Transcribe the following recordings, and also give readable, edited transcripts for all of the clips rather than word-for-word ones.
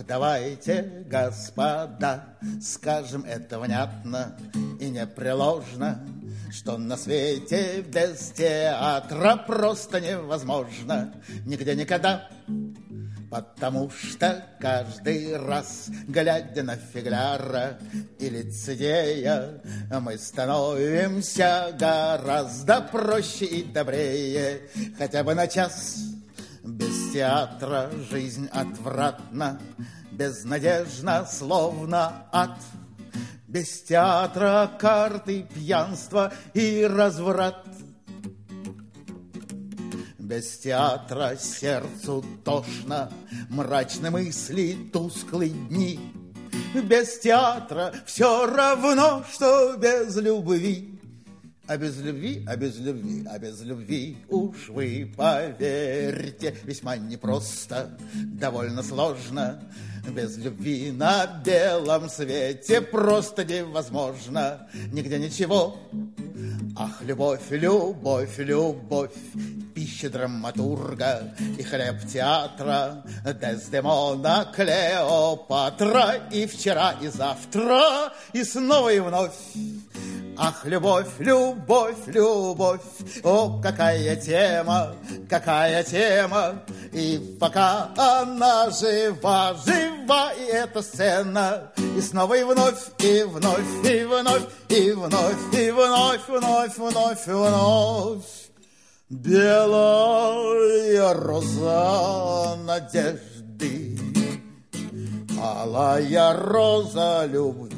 давайте, господа, скажем это внятно и непреложно, что на свете без театра просто невозможно нигде никогда. Потому что каждый раз, глядя на фигляра и лицедея, мы становимся гораздо проще и добрее. Хотя бы на час. Без театра жизнь отвратна, безнадежна, словно ад. Без театра карты, пьянство и разврат. Без театра сердцу тошно, мрачны мысли, тусклые дни. Без театра все равно, что без любви. А без любви, а без любви, а без любви, уж вы поверьте, весьма непросто, довольно сложно. Без любви на белом свете просто невозможно нигде ничего. Ах, любовь, любовь, любовь, пища драматурга и хлеб театра, Дездемона, Клеопатра, и вчера, и завтра, и снова, и вновь. Ах, любовь, любовь, любовь, о, какая тема, и пока она жива, жива и эта сцена, и снова, и вновь, и вновь, и вновь, и вновь, и вновь, вновь, вновь, вновь. Белая роза надежды, алая роза любви.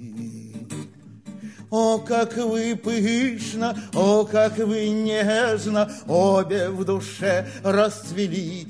О, как вы пышно, о, как вы нежно обе в душе расцвели.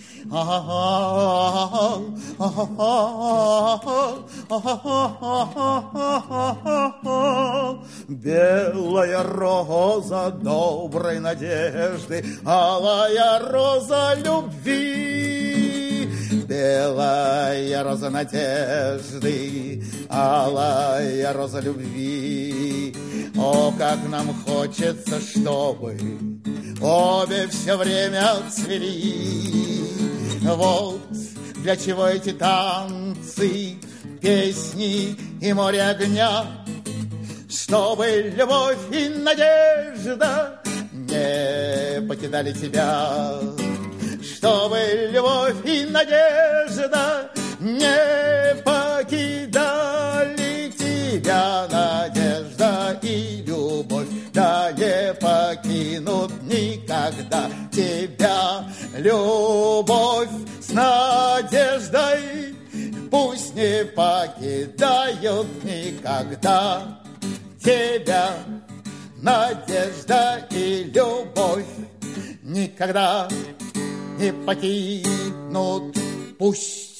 Белая роза доброй надежды, алая роза любви. Белая роза надежды, алая роза любви. О, как нам хочется, чтобы обе все время цвели. Вот для чего эти танцы, песни и море огня, чтобы любовь и надежда не покидали тебя. Чтобы любовь и надежда не покидали тебя. Надежда и любовь, да не покинут никогда тебя. Любовь с надеждой пусть не покидают никогда тебя. Надежда и любовь никогда не покинут, пусть